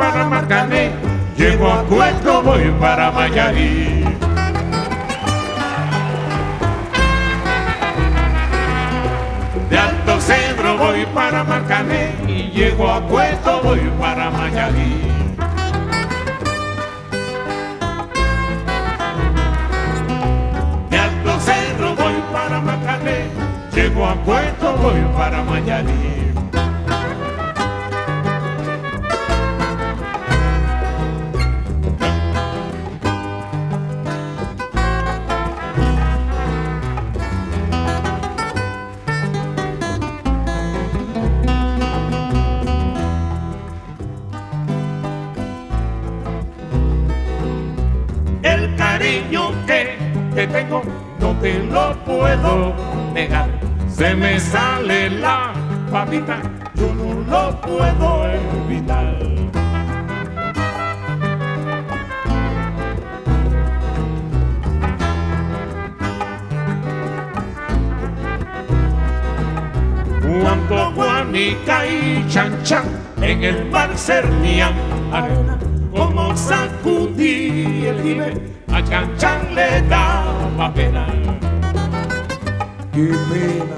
para Marcané, llego a Cueto, voy para Mayarí. De Alto Cedro voy para Marcané y llego a Cueto, voy para Mayarí. De Alto Cedro voy para Marcané, llego a Cueto, voy para Mayarí. El cariño que te tengo no te lo puedo negar. Se me sale la babita, yo no lo puedo evitar. Cuando Guanica y Chan Chan en el mar cernían arena, como sacudí el jibe, a Chan Chan le daba pena. Qué pena.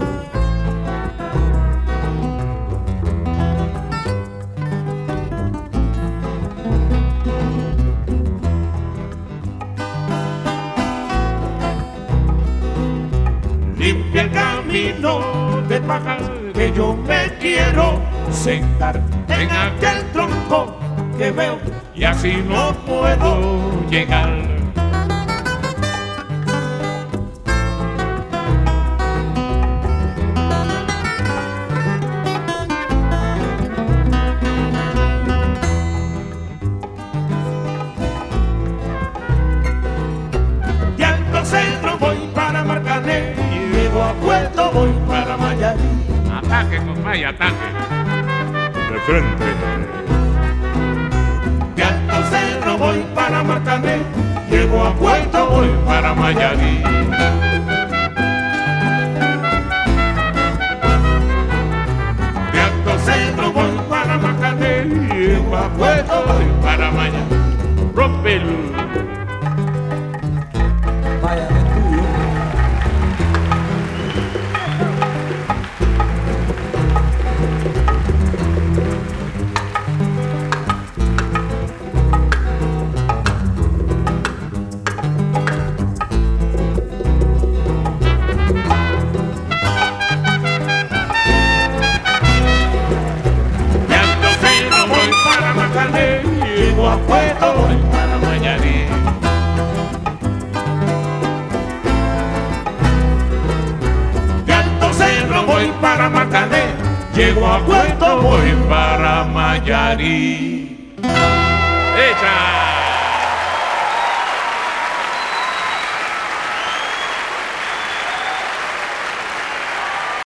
Limpia el camino de paja que yo me quiero sentar en aquel tronco que veo y así no puedo llegar. De Alto Cedro voy para Marcané y llego a Cueto, voy para Mayarí. Ataque, compadre, ataque. De frente. De Alto Cedro voy para Marcané, llego a Cueto, voy para Mayarí. De Alto Cedro voy para Marcané, llego a Cueto, voy para Mayarí. Rómpelo. Vaya de tuyo. De Alto Cedro voy para Marcané, llego a Cueto, voy para Mayarí. De Alto Cedro voy para Marcané, llego a Cueto, voy para Mayarí. ¡Echa!